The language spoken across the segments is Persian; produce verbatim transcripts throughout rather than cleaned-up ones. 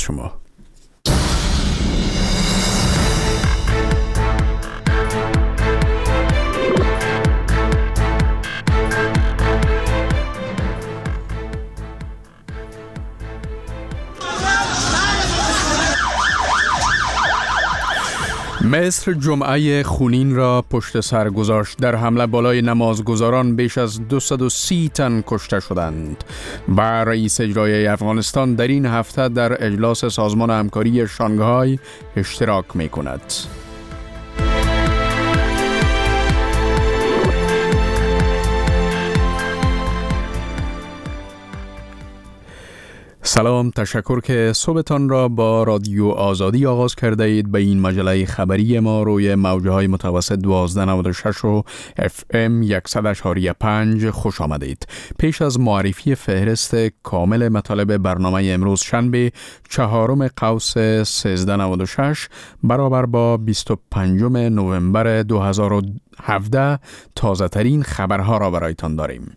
شما. مصر جمعه خونین را پشت سر گذاشت. در حمله بالای نمازگزاران بیش از دویست و سی تن کشته شدند و رئیس اجرایی افغانستان در این هفته در اجلاس سازمان همکاری شانگهای اشتراک می کند. سلام، تشکر که صبحتان را با رادیو آزادی آغاز کرده اید. به این مجله خبری ما روی موجه های متوسط دوازده نود و شش و اف ام صد و پنج خوش آمدید. پیش از معرفی فهرست کامل مطالب برنامه امروز شنبه چهارم قوس سیزده نود و شش برابر با بیست و پنجم نوامبر دو هزار و هفده تازه ترین خبرها را برایتان داریم.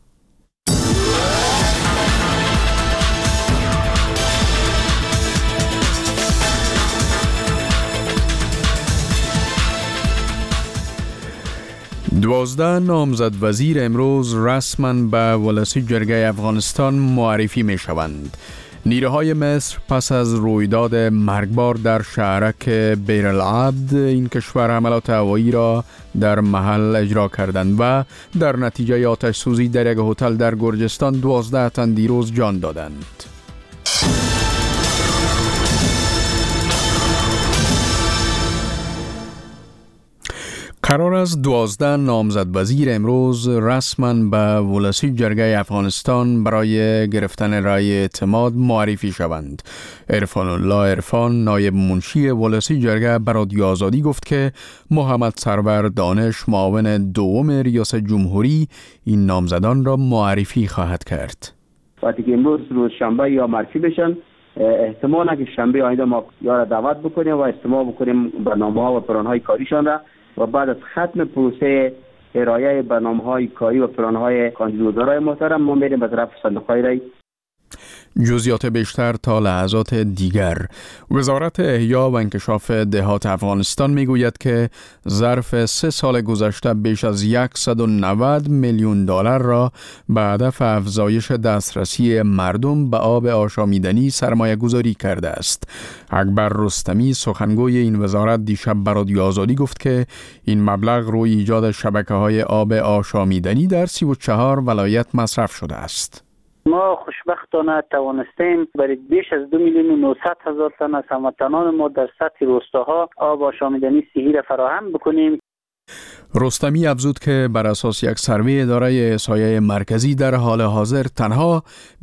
دوازده نامزد وزیر امروز رسما به ولسی جرگه افغانستان معرفی می شوند. نیروهای مصر پس از رویداد مرگبار در شهرک بیرالعبد این کشور حملات هوایی را در محل اجرا کردند و در نتیجه آتش سوزی در یک هتل در گرجستان دوازده تن دیروز جان دادند. قرار است دوازده نامزد وزیر امروز رسما به ولسی جرگه افغانستان برای گرفتن رأی اعتماد معرفی شوند. عرفان الله عرفان نایب منشی ولسی جرگه به رادیو آزادی گفت که محمد سرور دانش معاون دوم ریاست جمهوری این نامزدان را معرفی خواهد کرد. وقتی که امروز روز شنبه یا معرفی بشن، احتمالاً که شنبه آینده ما یا را دعوت بکنیم و استماع بکنیم برنامه‌ها و پلان‌های کاریشان را و بعد از ختم پروسه ارائه برنامه‌های کاری و پلان‌های کاندیدوزارای محترم ما میریم به طرف صندوق‌های رای. جزئیات بیشتر تا لحظات دیگر. وزارت احیا و انکشاف دهات افغانستان میگوید که ظرف سه سال گذشته بیش از صد و نود میلیون دلار را به هدف افزایش دسترسی مردم به آب آشامیدنی سرمایه گذاری کرده است. اکبر رستمی سخنگوی این وزارت دیشب به رادیو آزادی گفت که این مبلغ روی ایجاد شبکه‌های آب آشامیدنی در سی و چهار ولایت مصرف شده است. ما خوشبختانه توانستیم برای بیش از دو میلیون و نهصد هزار تن از هموطنان ما در سطح روستاها آب آشامیدنی صحی را فراهم بکنیم. رستمی افزود که بر اساس یک سروی اداره احصایه مرکزی در حال حاضر تنها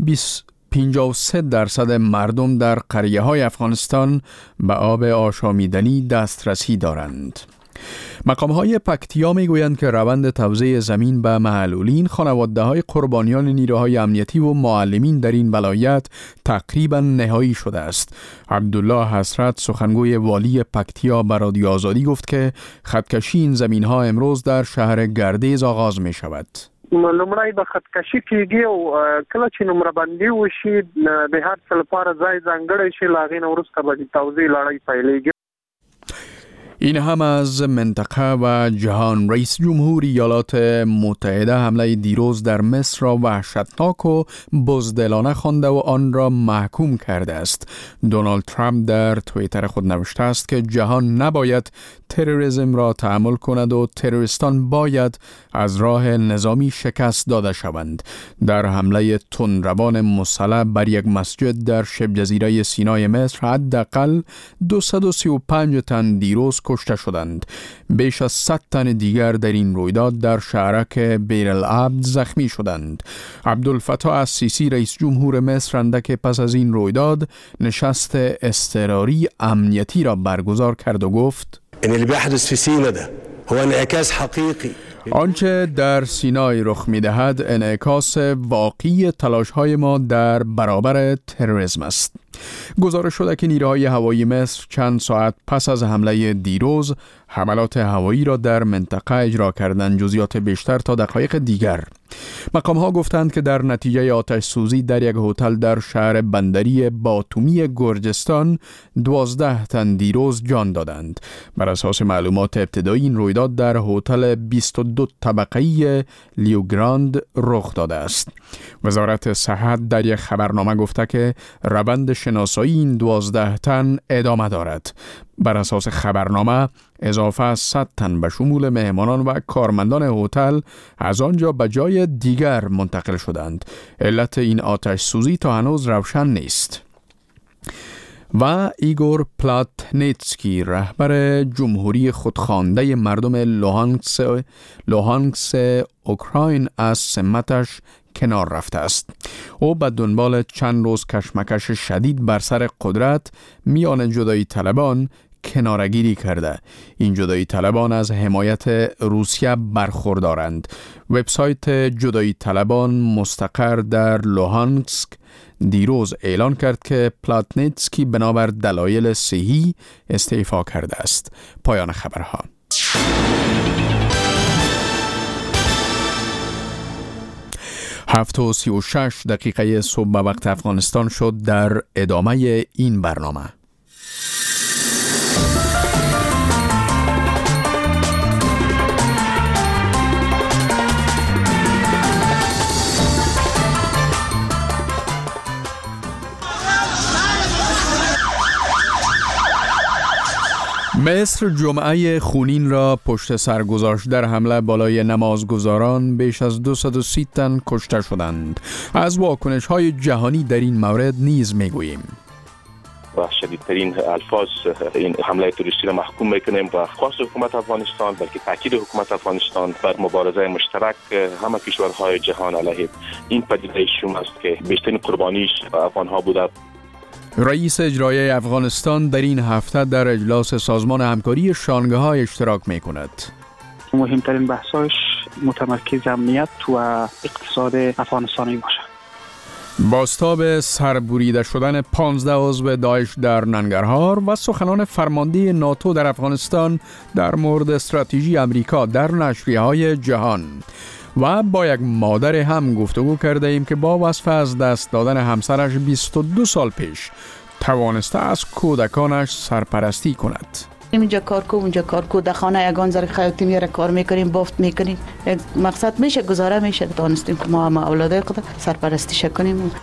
پنجاه و سه درصد مردم در قریه‌های افغانستان به آب آشامیدنی دسترسی دارند. مقام‌های پکتیا میگویند که روند توزیع زمین به معلولین، خانواده‌های قربانیان نیروهای امنیتی و معلمین در این ولایت تقریباً نهایی شده است. عبدالله حسرت سخنگوی والی پکتیا به رادیو آزادی گفت که خطکشی این زمین‌ها امروز در شهر گردیز آغاز می شود. لومړی به خطکشي کېږي او کله چې نمره بندي وشي د هر څه لپاره ځای ځانګړی شي، له هغې نه وروسته به د توزیع لړۍ پیلېږي. این هم از منطقه و جهان. رئیس جمهور ایالات متحده حمله دیروز در مصر را وحشتناک و بزدلانه خوانده و آن را محکوم کرده است. دونالد ترامپ در توییتر خود نوشته است که جهان نباید تروریسم را تحمل کند و تروریستان باید از راه نظامی شکست داده شوند. در حمله تندروان مسلح بر یک مسجد در شبه جزیره سینای مصر حداقل دویست و سی و پنج تن دیروز کشته شدند. بیش از صد تن دیگر در این رویداد در شهرک بیرالعبد زخمی شدند. عبدالفتاح السیسی رئیس جمهور مصر اندک پس از این رویداد نشست اضطراری امنیتی را برگزار کرد و گفت: ان اللي بيحدث في سيناء ده هو انعكاس حقيقي. آنچه در سینای رخ می‌دهد انعکاس واقعی تلاش‌های ما در برابر تروریسم است. گزارش شده که نیروهای هوایی مصر چند ساعت پس از حمله دیروز حملات هوایی را در منطقه اجرا کردند. جزئیات بیشتر تا دقایق دیگر. مقام ها گفتند که در نتیجه آتش سوزی در یک هتل در شهر بندری باتومی گرجستان دوازده تن دیروز جان دادند. بر اساس معلومات ابتدایی این رویداد در هتل بیست و دو طبقه‌ای لیوگراند رخ داده است. وزارت صحت در یک خبرنامه گفته که روند شناسایی این دوازده تن ادامه دارد. بر اساس خبرنامه اضافه از صد تن به شمول مهمانان و کارمندان هتل از آنجا به جای دیگر منتقل شدند. علت این آتش سوزی تا هنوز روشن نیست. و ایگور پلاتنیتسکی رهبر جمهوری خودخوانده مردم لوهانکس لوهانکس اوکراین از سمتش کنار رفته است. او به دنبال چند روز کشمکش شدید بر سر قدرت میان جدایی طلبان کنارگیری کرده. این جدایی طلبان از حمایت روسیه برخوردارند. وبسایت جدایی طلبان مستقر در لوهانسک دیروز اعلان کرد که پلاتنیتسکی بنابر دلایل صحی استعفا کرده است. پایان خبرها. هفت و سی و شش دقیقه صبح به وقت افغانستان شد. در ادامه این برنامه مصر جمعه خونین را پشت سر گذاشت. در حمله بالای نمازگزاران بیش از دویست و سی تن کشته شدند. از واکنش‌های جهانی در این مورد نیز میگوییم. و شدیدترین الفاظ این حمله تروریستی را محکوم میکنیم و خاص حکومت افغانستان بلکه تاکید حکومت افغانستان بر مبارزه مشترک همه کشورهای جهان علیه این پدیده شوم است که بیشترین قربانیش افغان‌ها بوده. رئیس اجرایی افغانستان در این هفته در اجلاس سازمان همکاری شانگهای اشتراک می کند. مهمترین بحثاش متمرکز امنیت و اقتصاد افغانستانی باشد. بازتاب سربریده شدن پانزده عضو داعش در ننگرهار و سخنان فرمانده ناتو در افغانستان در مورد استراتژی امریکا در نشریه‌های جهان. و با یک مادر هم گفتگو کرده ایم که با وصف از دست دادن همسرش بیست و دو سال پیش توانسته از کودکانش سرپرستی کند. اینجا کار کو اونجا کار کو در خانه یگان زر خیاطی میره کار میکنیم بافت میکنیم. مقصد میشه گزاره میشه دانستیم که ما هم اولادای خود سرپرستی کنیم.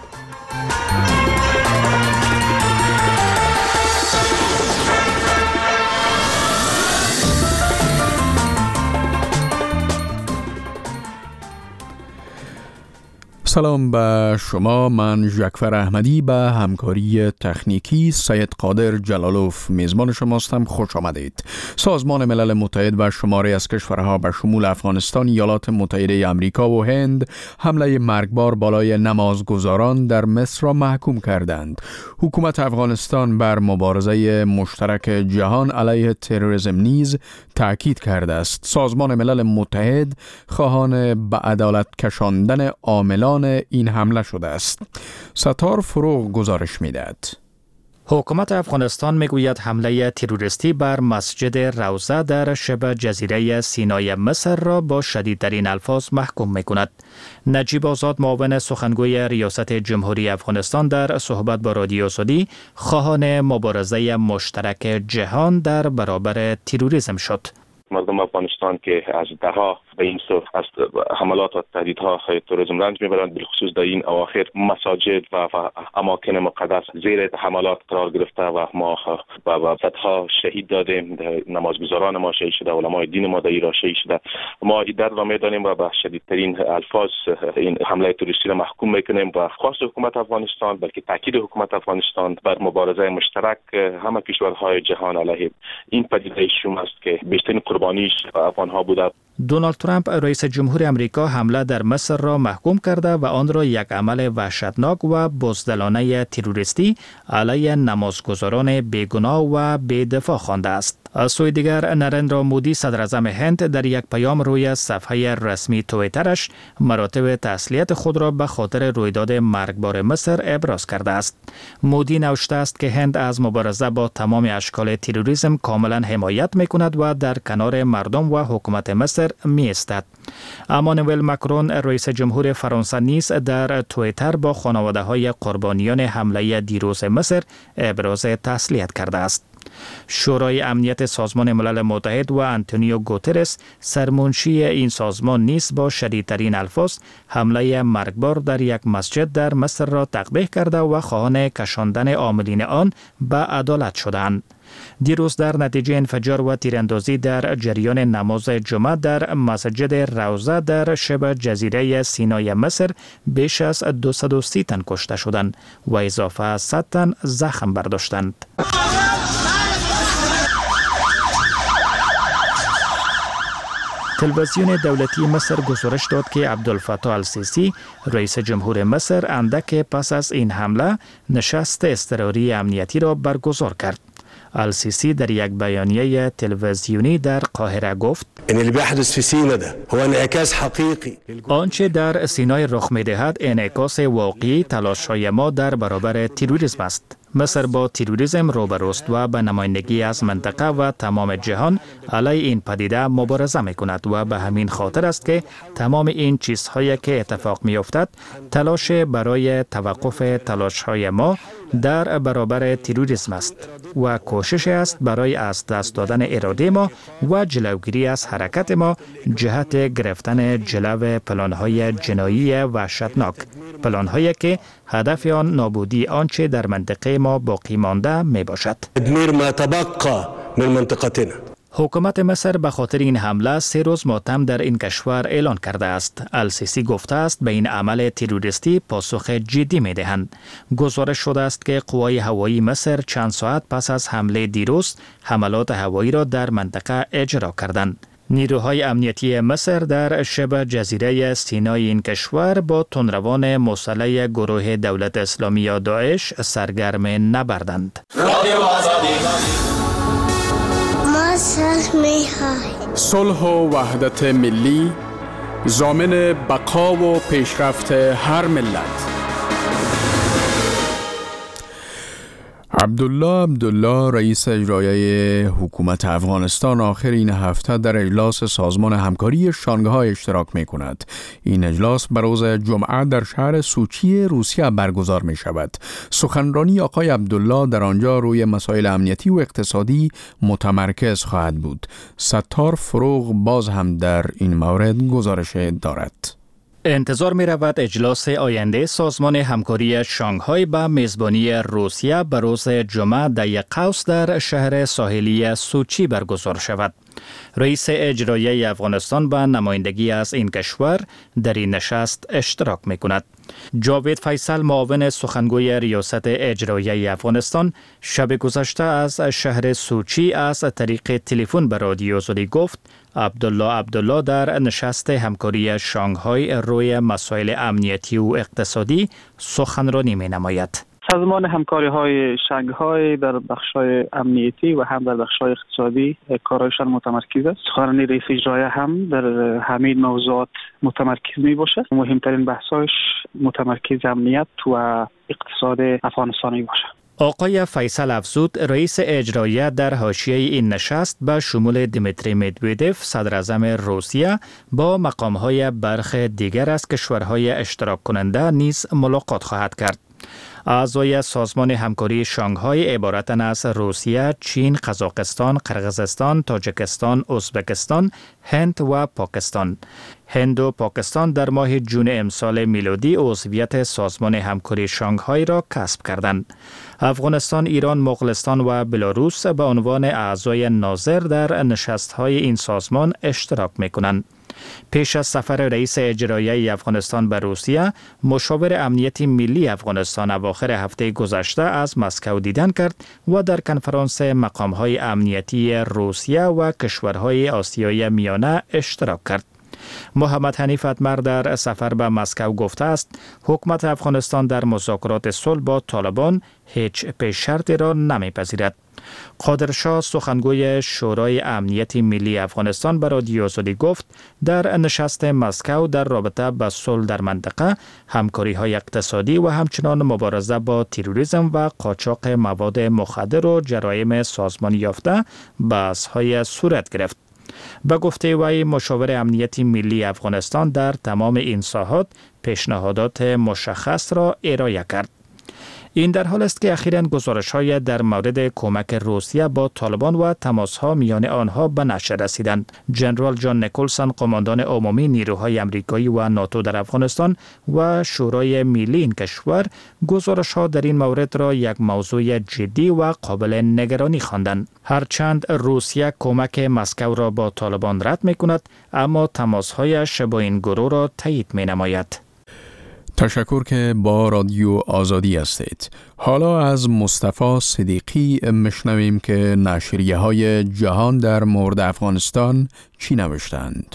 سلام به شما. من ژکفر احمدی به همکاری تکنیکی سید قادر جلالوف میزبان شماستم. خوش آمدید. سازمان ملل متحد و شماری از کشورها به شمول افغانستان، ایالات متحده آمریکا و هند حمله مرگبار بالای نمازگزاران در مصر را محکوم کردند. حکومت افغانستان بر مبارزه مشترک جهان علیه تروریسم نیز تاکید کرده است. سازمان ملل متحد خواهان به عدالت کشاندن عاملان این حمله شده است. ستار فروغ گزارش می‌دهد. حکومت افغانستان میگوید حمله تروریستی بر مسجد روضه در شبه جزیره سینای مصر را با شدیدترین الفاظ محکوم میکند. نجیب آزاد معاون سخنگوی ریاست جمهوری افغانستان در صحبت با رادیو سعودی خواهان مبارزه مشترک جهان در برابر تروریسم شد. مردم افغانستان که از دهها به این سو از حملات و تهدیدها تروریسم رنج میبرند، بالخصوص در این اواخر مساجد و اماکن مقدس زیر حملات قرار گرفته و ما و صدها شهید دادیم. نمازگزاران ما شهید شده، علمای دین ما در ایران شهید شده. ما این درد را میدانیم و به شدیدترین الفاظ این حمله تروریستی را محکوم میکنیم و خاص حکومت افغانستان بلکه تاکید حکومت افغانستان بر مبارزه مشترک همه کشورهای جهان علیه این پدیده شوم است که بیشترین قربانیش افغان‌ها بوده. دونالد ترامپ رئیس جمهور امریکا حمله در مصر را محکوم کرده و آن را یک عمل وحشتناک و بزدلانه تروریستی علیه نمازگزاران بیگناه و بی‌دفاع خوانده است. از سوی دیگر نریندرا مودی صدر اعظم هند در یک پیام روی صفحه رسمی توییترش مراتب تسلیت خود را به خاطر رویداد مرگبار مصر ابراز کرده است. مودی نوشته است که هند از مبارزه با تمام اشکال تروریسم کاملا حمایت می‌کند و در کنار مردم و حکومت مصر می‌ایستد. امانوئل ماکرون رئیس جمهور فرانسه نیز در توییتر با خانواده‌های قربانیان حمله دیروز مصر ابراز تسلیت کرده است. شورای امنیت سازمان ملل متحد و آنتونیو گوترس سرمنشی این سازمان نیز با شدیدترین الفاظ حمله مرگبار در یک مسجد در مصر را تقبیح کرده و خواهان کشاندن عاملین آن به عدالت شدند. دیروز در نتیجه انفجار و تیراندازی در جریان نماز جمعه در مسجد روضه در شبه جزیره سینای مصر بیش از دویست و سی تن کشته شدند و اضافه از صد تن زخم برداشتند. تلویزیون دولتی مصر گزارش داد که عبدالفتاح السیسی رئیس جمهور مصر اندک پس از این حمله نشست اضطراری امنیتی را برگزار کرد. السیسی در یک بیانیه تلویزیونی در قاهره گفت: آنچه در سینای رخ می‌دهد انعکاس واقعی تلاش‌های ما در برابر تروریسم است. مصر با تروریسم روبروست و به نمایندگی از منطقه و تمام جهان علیه این پدیده مبارزه می‌کند و به همین خاطر است که تمام این چیزهایی که اتفاق می‌افتد تلاش برای توقف تلاش‌های ما در برابر تروریسم است و کوشش است برای از دست دادن اراده ما و جلوگیری از حرکت ما جهت گرفتن جلو پلان‌های جنایی وحشتناک، پلان‌هایی که هدف آن نابودی آنچه در منطقه ما باقی مانده می باشد. تدمیر ما تبقى من منطقتنا. حکومت مصر به خاطر این حمله سه روز ماتم در این کشور اعلان کرده است. السیسی گفته است به این عمل تروریستی پاسخ جدی می دهند. گزارش شده است که قوای هوایی مصر چند ساعت پس از حمله دیروز حملات هوایی را در منطقه اجرا کردند. نیروهای امنیتی مصر در شبه جزیره سینای این کشور با تندروان مسلح گروه دولت اسلامی یا داعش سرگرم نبردند. صلح و وحدت ملی ضامن بقا و پیشرفت هر ملت. عبدالله عبدالله رئیس اجرایی حکومت افغانستان آخر این هفته در اجلاس سازمان همکاری شانگهای اشتراک می کند. این اجلاس بر روز جمعه در شهر سوچی روسیه برگزار می شود. سخنرانی آقای عبدالله در آنجا روی مسائل امنیتی و اقتصادی متمرکز خواهد بود. ستار فروغ باز هم در این مورد گزارش دارد. انتظار می رود اجلاس آینده سازمان همکاری شانگهای به میزبانی روسیه به روز جمعه در یک قوس در شهر ساحلی سوچی برگزار شود. رئیس اجرایی افغانستان به نمایندگی از این کشور در این نشست اشتراک می کند. جاوید فیصل معاون سخنگوی ریاست اجرایی افغانستان شب گذشته از شهر سوچی از طریق تلفن به رادیو زدی گفت عبدالله عبدالله در نشست همکاری شانگهای روی مسائل امنیتی و اقتصادی سخنرانی می نماید. سازمان همکاری های شانگهای در بخش‌های امنیتی و هم در بخش‌های اقتصادی کارایشان متمرکز است. سخنرانی رئیس اجرایی هم در همین موضوعات متمرکز می باشد. مهمترین بحث‌هاش متمرکز امنیت و اقتصاد افغانستان می باشد. آقای فیصل افزود رئیس اجرایی در حاشیه این نشست به شمول دیمیتری مدویدف صدر اعظم روسیه با مقام‌های برخ دیگر از کشورهای اشتراک کننده نیز ملاقات خواهد کرد. اعضای سازمان همکاری شانگهای عبارتند از روسیه، چین، قزاقستان، قرقیزستان، تاجیکستان، ازبکستان، هند و پاکستان. هند و پاکستان در ماه جون امسال میلادی عضویت سازمان همکاری شانگهای را کسب کردند. افغانستان، ایران، مغولستان و بلاروس به عنوان اعضای ناظر در نشست‌های این سازمان اشتراک می‌کنند. پیش از سفر رئیس اجرایی افغانستان به روسیه، مشاور امنیتی ملی افغانستان اواخر هفته گذشته از مسکو دیدن کرد و در کنفرانس مقام‌های امنیتی روسیه و کشورهای آسیای میانه اشتراک کرد. محمد حنیف اتمر در سفر به مسکو گفته است حکومت افغانستان در مذاکرات صلح با طالبان هیچ پیش شرطی را نمیپذیرد. قادرشاه سخنگوی شورای امنیتی ملی افغانستان به رادیو آزادی گفت در نشست مسکو در رابطه با صلح در منطقه، همکاری‌های اقتصادی و همچنان مبارزه با تروریسم و قاچاق مواد مخدر و جرایم سازمانی یافته بحث‌های صورت گرفت. به گفته وی مشاور امنیتی ملی افغانستان در تمام این ساحات پیشنهادات مشخص را ارائه کرد. این در حال است که اخیراً گزارش‌های در مورد کمک روسیه با طالبان و تماس‌ها میان آنها به نشر رسیدند. جنرال جان نیکلسون، قماندان عمومی نیروهای آمریکایی و ناتو در افغانستان و شورای ملی این کشور، گزارش‌ها در این مورد را یک موضوع جدی و قابل نگرانی خواندند. هرچند روسیه کمک مسکو را با طالبان رد می‌کند، اما تماس‌هایش با این گروه را تایید می‌نماید. تشکر که با رادیو آزادی هستید. حالا از مصطفی صدیقی مشنویم که نشریه های جهان در مورد افغانستان چی نوشتند.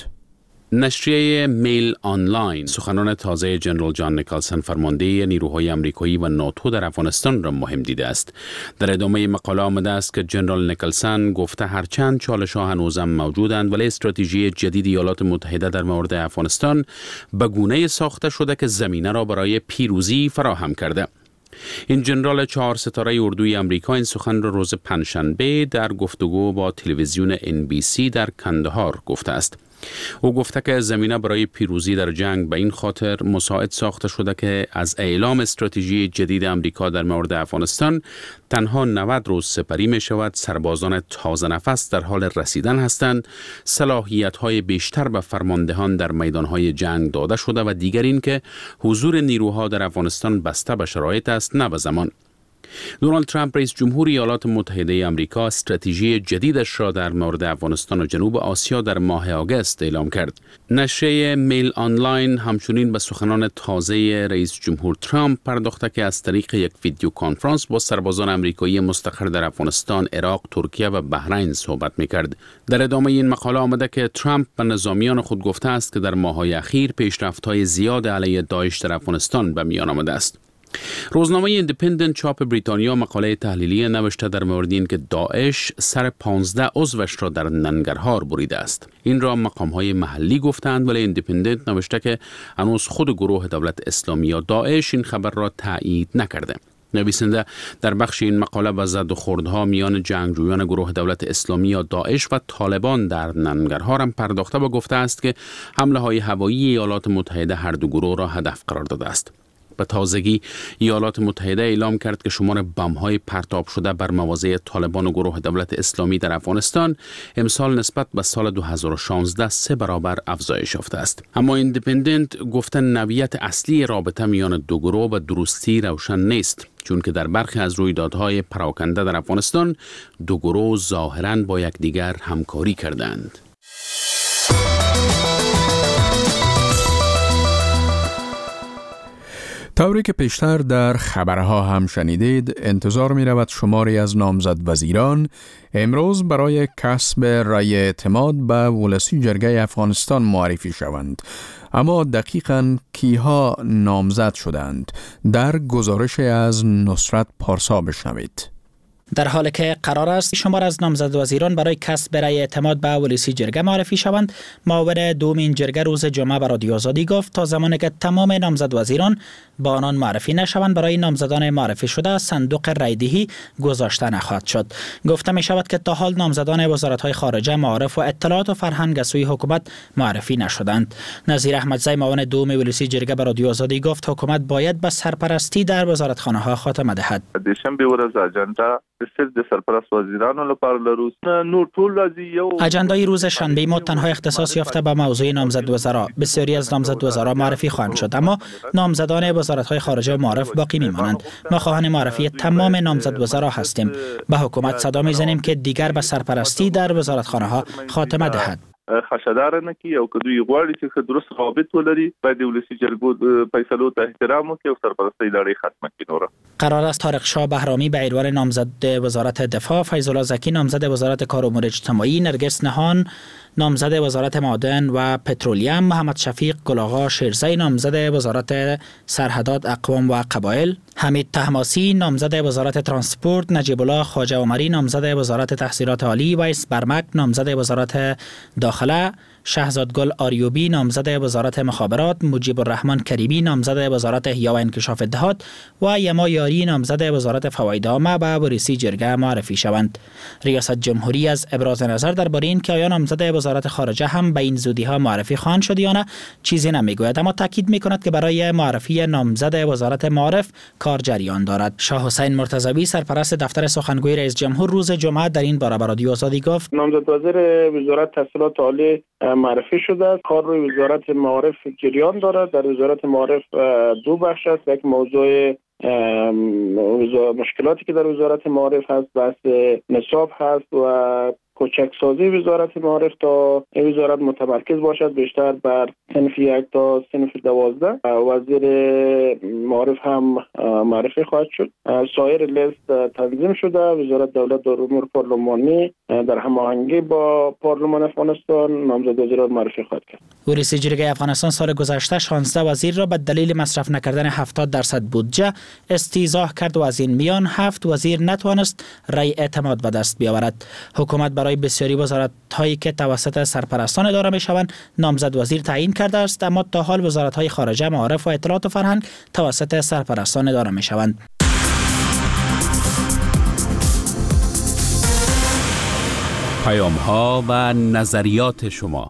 نشریه میل آنلاین سخنان تازه جنرال جان نیکلسون، فرمانده نیروهای آمریکایی و ناتو در افغانستان را مهم دیده است. در ادامه مقاله آمده است که جنرال نیکلسون گفته هرچند چالش‌ها هنوزم موجودند، ولی استراتژی جدید ایالات متحده در مورد افغانستان به گونه‌ای ساخته شده که زمینه را برای پیروزی فراهم کرده. این جنرال چهار ستاره اردوی آمریکا این سخن را روز پنجشنبه در گفتگو با تلویزیون ان بی سی در کندهار گفته است. او گفته که زمینه برای پیروزی در جنگ به این خاطر مساعد ساخته شده که از اعلام استراتژی جدید آمریکا در مورد افغانستان تنها نود روز سپری می شود، سربازان تازه نفس در حال رسیدن هستند، صلاحیت‌های بیشتر به فرماندهان در میدان‌های جنگ داده شده و دیگر این که حضور نیروها در افغانستان بسته به شرایط است نه به زمان. دونالد ترامپ رئیس جمهور ایالات متحده آمریکا استراتژی جدیدش را در مورد افغانستان و جنوب آسیا در ماه آگوست اعلام کرد. نشریه میل آنلاین همچنین به سخنان تازه رئیس جمهور ترامپ پرداخته که از طریق یک ویدیو کنفرانس با سربازان آمریکایی مستقر در افغانستان، عراق، ترکیه و بحرین صحبت می‌کرد. در ادامه این مقاله آمده که ترامپ به نظامیان خود گفته است که در ماه‌های اخیر پیشرفت‌های زیاد علیه داعش در افغانستان به میان آمده است. روزنامه ایندیپندنت چاپ بریتانیا مقاله تحلیلی نوشته در مورد این که داعش سر پانزده عضوش را در ننگرهار بریده است. این را مقام‌های محلی گفتند، ولی ایندیپندنت نوشته که هنوز خود گروه دولت اسلامی یا داعش این خبر را تایید نکرده. نویسنده در بخش این مقاله به زد و خوردها میان جنگجویان گروه دولت اسلامی یا داعش و طالبان در ننگرهار هم پرداخته و گفته است که حمله های هوایی ایالات متحده هر دو گروه را هدف قرار داده است. به تازگی ایالات متحده اعلام کرد که شمار بم‌های پرتاب شده بر مواضع طالبان و گروه دولت اسلامی در افغانستان امسال نسبت به سال دو هزار و شانزده سه برابر افزایش یافته است. اما ایندیپندنت گفته نوعیت اصلی رابطه میان دو گروه به درستی روشن نیست، چون که در برخی از رویدادهای پراکنده در افغانستان دو گروه ظاهراً با یکدیگر همکاری کردند. طوری که پیشتر در خبرها هم شنیدید، انتظار می رود شماری از نامزد وزیران امروز برای کسب رأی اعتماد به ولسی جرگه افغانستان معرفی شوند. اما دقیقاً کیها نامزد شدند؟ در گزارش از نصرت پارسا بشنوید. در حالی که قرار است شمار از نامزد وزیران برای کسب رأی اعتماد به ولسی جرگه معرفی شوند، معاون دوم این جرگه روز جمعه به رادیو آزادی گفت تا زمانی که تمام نامزد وزیران با آنان معرفی نشوند، برای نامزدان معرفی شده صندوق رأیدهی گذاشته نخواهد شد. گفته می شود که تا حال نامزدان وزارت‌های خارجه، معارف و اطلاعات و فرهنگ از سوی حکومت معرفی نشدند. نظیر احمدزی، معاون دوم ولسی جرگه به رادیو آزادی گفت حکومت باید به سرپرستی در وزارتخانه‌ها خاتمه دهد. دوشنبه ورځ اجنډا صرف د سرپرست وزیرانو لپاره لرو. نور ټول راځي یو اجندای روز شنبه ما تنها اختصاص یافته به موضوع نامزد وزرا. بسیاری از نامزد وزرا معرفی خواهند شد، اما نامزدان وزارت‌های خارجه معرف باقی میمانند. ما خواهان معرفی تمام نامزد وزرا هستیم. به حکومت صدا میزنیم که دیگر به سرپرستی در وزارتخانه‌ها خاتمه دهد. خشدار نه کی او کدوې غواړي چې درست رابط ولري باید د ولسی جرګو فیصلو ته احترام وکړي او سرپرستی لړۍ ختمه کړي. نور قرار است طارق شاه بهرامی به عنوان نامزد وزارت دفاع، فیض الله زکی نامزد وزارت کار و امور اجتماعی، نرگس نهان نامزد وزارت معادن و پترولیم، محمد شفیق گلاغا شیرزی نامزد وزارت سرحدات اقوام و قبایل، حمید طهماسي نامزد وزارت ترانسپورت، نجیب الله خواجه عمری نامزد وزارت تحصیلات عالی، ویس برمک نامزد وزارت داخله، شهزادگل آریوبی نامزد وزارت مخابرات، مجیب الرحمن کریمی نامزد وزارت احیا و انکشاف دهات و یما یاری نامزد وزارت فواید عامه به ورئیسی جرگه معرفی شوند. ریاست جمهوری از ابراز نظر درباره این که آیا نامزد وزارت خارجه هم به این زودی ها معرفی خواهند شد یا نه چیزی نمیگوید، اما تاکید میکند که برای معرفی نامزد وزارت معارف کار جریان دارد. شاه حسین مرتضوی سرپرست دفتر سخنگوی رئیس جمهور روز جمعه در این باره به رادیو آزادی گفت نامزد وزیر وزارت تحصیلات عالی معرفی شده است. کار روی وزارت معارف جریان دارد. در وزارت معارف دو بخش است. یک موضوع مشکلاتی که در وزارت معارف هست بحث نصاب هست و کوچکسازی وزارت معارف تا این وزارت متمرکز باشد بیشتر بر صنف یک تا صنف دوازده. وزیر معارف هم معرفی خواهد شد. سایر لیست تنظیم شده. وزارت دولت در امور پارلمانی در هماهنگی با پارلمان افغانستان نامزد وزیران معرفی خواهد کرد. ورئیس جرگه افغانستان سال گذشته شانزده وزیر را به دلیل مصرف نکردن هفتاد درصد بودجه استیضاح کرد و از این میان هفت وزیر نتوانست رأی اعتماد به دست بیاورد. حکومت برای بسیاری وزارت‌هایی که توسط سرپرستان اداره می‌شوند نامزد وزیر تعیین کرده است، اما تا حال وزارت‌های خارجه، معارف و اطلاعات و فرهنگ توسط سرپرستان اداره می‌شوند. پیام‌ها و نظریات شما.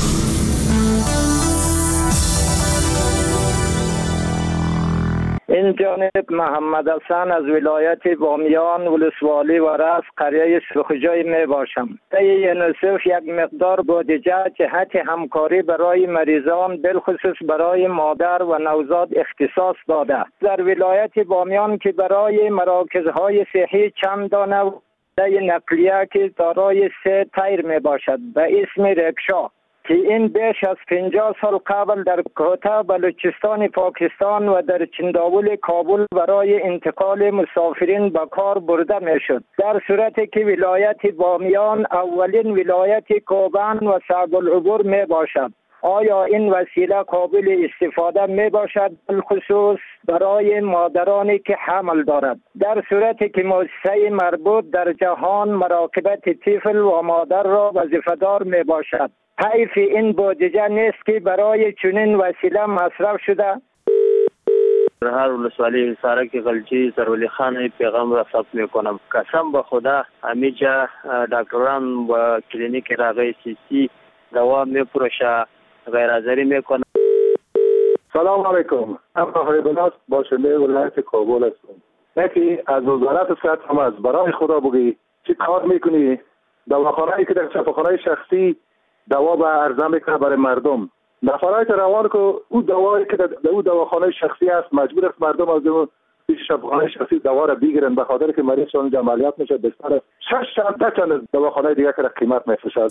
این جانب محمد حسن از ولایت بامیان ولسوالی و رأس قریه سرخجای می باشم. یونیسف یک مقدار بودجه جهت همکاری برای مریضان بالخصوص برای مادر و نوزاد اختصاص داده. در ولایت بامیان که برای مراکزهای صحی چند دانه نقلیه که دارای سه تیر می باشد به اسم رکشا که این بیش از پنجاه سال قبل در کوتا بلوچستان پاکستان و در چنداول کابل برای انتقال مسافرین به کار برده می شد. در صورتی که ولایت بامیان اولین ولایت کوبان و صعب العبور می باشد، آیا این وسیله قابل استفاده می باشد بالخصوص برای مادرانی که حمل دارد؟ در صورتی که مؤسسه مربوط در جهان مراقبت طفل و مادر را وظیفه‌دار می باشد، حیف این بودجه نیست که برای چنین وسیله مصرف شده. هر ولسوالی سارک غلجی سرولی خان پیغام را ثبت میکنم. قسم به خدا همیجا دکتران و کلینیک راغی سی سی دوا میپروشه غیرحاضری میکنم. سلام علیکم. افخر بناس باشنده ولایت کابل هستم. یکی از وزارت صحت هم از برای خدا بگی چی کار میکنی؟ دواخانه‌ای که در شفاخانه شخصی دوا به عرضه میکنه برای مردم. نفرات روان که او دوایی که در او دواخانه شخصی است مجبور است مردم از اون پیش شفاخانه شخصی دوا را بگیرن به خاطر که مریض اونجا عملیات میشه بستر شش چند چند دواخانه دیگه که قیمت میفروشد.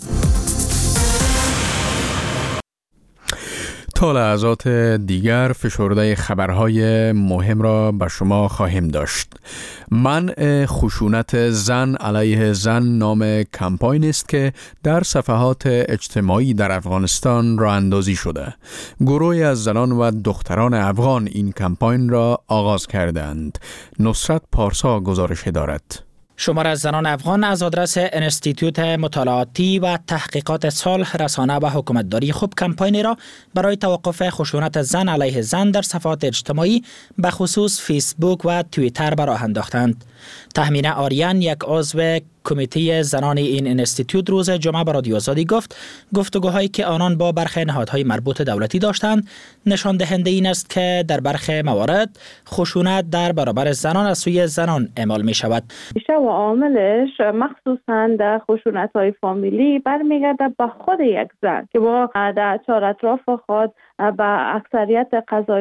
تا لحظات دیگر فشرده خبرهای مهم را به شما خواهیم داشت. منع خشونت زن علیه زن نام کمپاین است که در صفحات اجتماعی در افغانستان راه اندازی شده. گروهی از زنان و دختران افغان این کمپاین را آغاز کردند. نصرت پارسا گزارش دارد. شمار از زنان افغان از آدرس انستیتوت مطالعاتی و تحقیقات صلح، رسانه و حکومتداری خوب کمپاینی را برای توقف خشونت زن علیه زن در صفحات اجتماعی به خصوص فیسبوک و توییتر به راه انداختند. تهمینه آریان، یک عضو کمیته زنان این انستیتوت، روز جمعه به رادیو آزادی گفت گفتگوهایی که آنان با برخی نهادهای مربوط دولتی داشتند نشان دهنده این است که در برخی موارد خشونت در برابر زنان از سوی زنان اعمال می شود. ریشه و عاملش مخصوصاً در خشونت‌های فامیلی برمیگرده به خود یک زن که با در چهار اطراف خود به اکثریت قضایا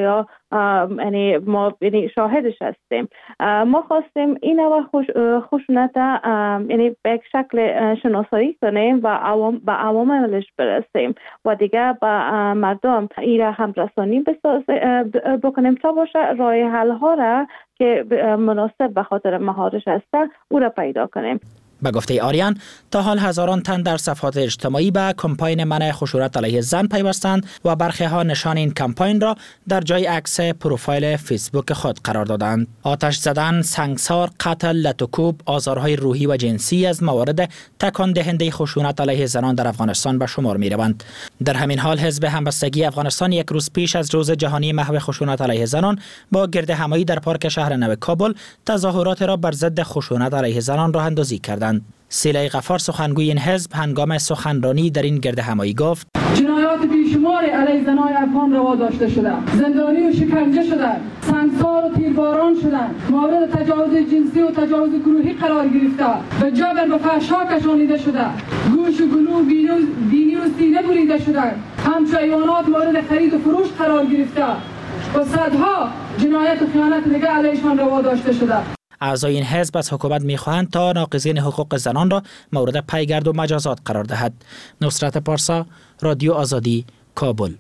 یعنی ما یعنی شاهدش هستیم. ما خواستیم این نوع خشونت یعنی به یک شکل شناسایی کنیم و عوام به عواملش برسیم و دیگه به مردم این را هم رسانی بکنیم تا باشه راه حل ها را که مناسب به خاطر مهارش هستن او را پیدا کنیم. به گفته آریان تا حال هزاران تن در صفحات اجتماعی به کمپاین منع خشونت علیه زن پیوستند و برخی ها نشان این کمپاین را در جای عکس پروفایل فیسبوک خود قرار دادند. آتش زدن، سنگسار، قتل، لطوکوب، آزارهای روحی و جنسی از موارد تکان دهنده خشونت علیه زنان در افغانستان به شمار می روند. در همین حال حزب همبستگی افغانستان یک روز پیش از روز جهانی محو خشونت علیه زنان با گردهمایی در پارک شهر نو کابل تظاهرات را بر ضد خشونت علیه زنان راه اندازی کردند. سیلای غفار سخنگوی این حزب هنگام سخنرانی در این گردهمایی گفت: جنایات بیشماری علیه زنان افغان روا داشته شده، زندانی و شکنجه شده، سنگسار و تیرباران شده، مورد تجاوز جنسی و تجاوز گروهی قرار گرفته و جبر به فحشا کشانیده شده، گوش و گلو بینی و سینه بریده شده، همچو حیوانات مورد خرید و فروش قرار گرفته و صدها جنایت و خیانت دیگر علیهشان روا داشته شده. اعضای این حزب از حکومت می‌خواهند تا ناقضین حقوق زنان را مورد پیگرد و مجازات قرار دهد. نصرت پارسا، رادیو آزادی، کابل.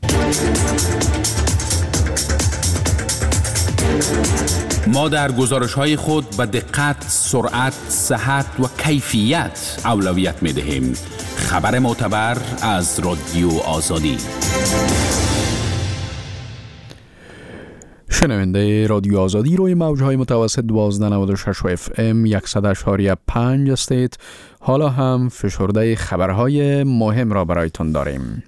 ما در گزارش‌های خود به دقت، سرعت، صحت و کیفیت اولویت می‌دهیم. خبر معتبر از رادیو آزادی. شنونده رادیو آزادی روی موج‌های متوسط دوازده نود و شش و اف ام صد و شش و پنج هستید. حالا هم فشرده خبرهای مهم را برایتون داریم.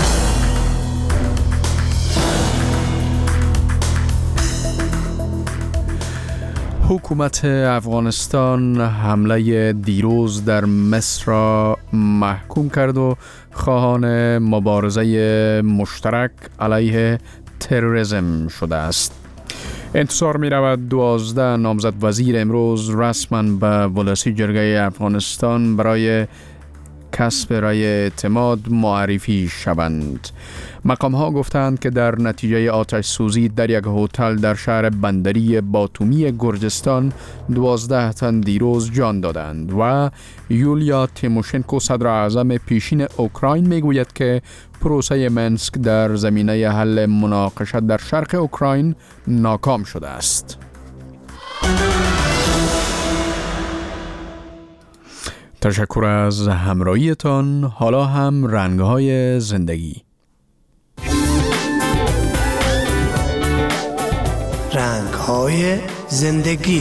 حکومت افغانستان حمله دیروز در مصر را محکوم کرد و خواهان مبارزه مشترک علیه تروریسم شده است. انتظار می رود دوازده نامزد وزیر امروز رسما به ولسی جرگه افغانستان برای کسب رای اعتماد معرفی شوند. مقام ها گفتند که در نتیجه آتش سوزی در یک هتل در شهر بندری باتومی گرجستان دوازده تن دیروز جان دادند و یولیا تیموشنکو صدر اعظم پیشین اوکراین میگوید که پروسه منسک در زمینه حل مناقشات در شرق اوکراین ناکام شده است. تشکر از همراهیتان. حالا هم رنگ‌های زندگی. رنگ‌های زندگی.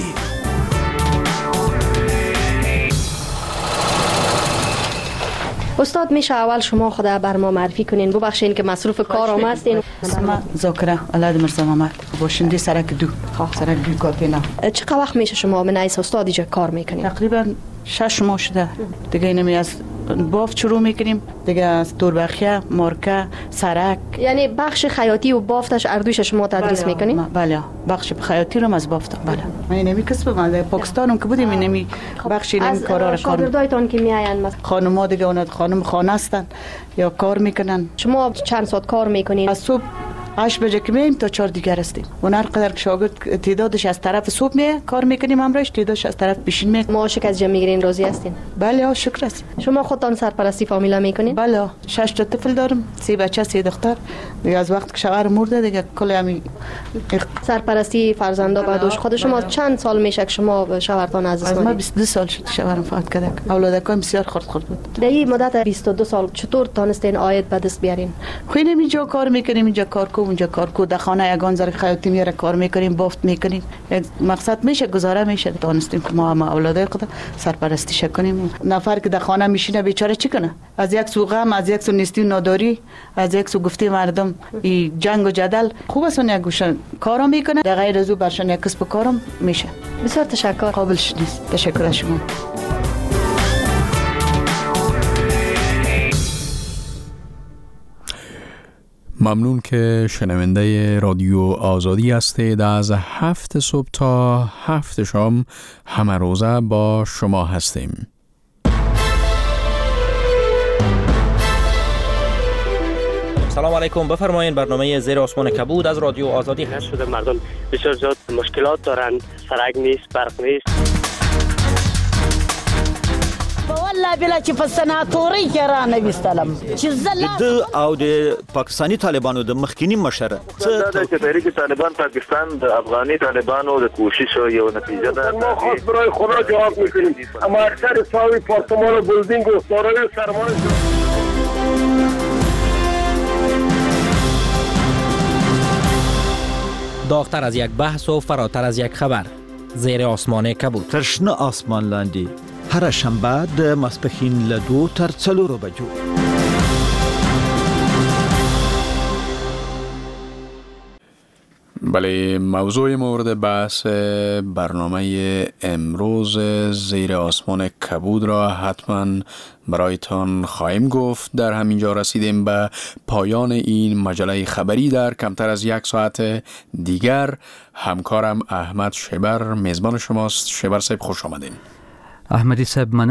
استاد میشه اول شما خود بر ما معرفی کنین؟ ببخشید که مصروف کارم هستین. اسم ذاکره علاد مرزا محمد، باشنده سرک دو سرک دو کاتینا. چقدر وقت میشه شما به نایس استاد اینجا کار میکنین؟ تقریبا شش ماه شده دیگه. اینمی از بافت شروع میکنیم دیگه، از دوربخیه، مارکه، سرک. یعنی بخش خیاطی و بافتش اردوش شما تدریس میکنین؟ بله، بخش خیاطی رو از بافت. بله، من اینمی کسب من در پاکستانم که بودیم اینمی بخش اینمی کارا رو کار. شاگردایتون که میاین خانم‌ها دیگه اون خانم خانه هستن یا کار میکنن. شما چند ساعت کار میکنین؟ از صبح هشت بجه که میایم تا چهار دیگر هستیم. اون هر قدر که شاگرد تعدادش از طرف صبح میه کار میکنیم، همراهش تعدادش از طرف پیشین میه. معاشق از جمع میگیرین، راضی هستین؟ بله ها، شکر است. شما خودتان سرپرستی فامیلا میکنین؟ بله، شش تا طفل دارم، سه بچه سه دختر. دیگه از وقت که شوهر مرده دیگه کل همین سرپرستی فرزندا به دوش. خود شما چند سال میشه که شما شوهرتان عزیز از ما بیست و دو سال شد شوهرم فوت کرده. اولادکان بسیار خرد خرد بود. در این مدت بیست و دو سال چطور تونستین عاید به دست بیارین؟ خوینم اینجا کار میکنیم، اینجا کار کو، اونجا کار کو، در خانه یگان زر خیاطی میاره کار میکنیم، بافت میکنیم. مقصد میشه گزاره میشه تونستیم که ما هم اولادای خود سرپرستی کنیم. نفر که در خانه میشینه بیچاره چی کنه؟ از یک سو غم، از یک سو نیستی و ناداری، از یک سو گفته مردم این جنگ و جدل. خوب است یک گوشه کارا میکنه، در غیر از او برشان یک کسب کارم میشه. بسیار تشکر. قابل شدید. تشکر از شما. ممنون که شنونده رادیو آزادی هستید. از هفت صبح تا هفت شام همه روزه با شما هستیم. سلام علیکم، بفرمایید. برنامه زیر آسمان کبود از رادیو آزادی هست. شده مردم بسیار زیاد مشکلات دارند، سرک نیست، برق نیست. والله بلا چې په سناتوري کې را نه وستلم چې زله د او د پاکستانی طالبانو د مخکینی مشره څه د تحریک طالبان پاکستان د افغاني طالبانو د کوشش یو نتیجه ده. ما خاص برای خدا جواب میکنیم، اما اکثر ساوی پارتمان و بلدینگ و سارای سرمان داغتر از یک بحث و فراتر از یک خبر. زیر آسمان کبود. ترشنه آسمان لاندی هر شنبه د ماسپښین له دو تر څلورو بجو. بله، موضوع مورد بحث برنامه امروز زیر آسمان کبود را حتما برایتان خواهیم گفت. در همینجا رسیدیم به پایان این مجله خبری. در کمتر از یک ساعت دیگر همکارم احمد شبر میزبان شماست. شبر صاحب خوش آمدین. احمدی صاحب، من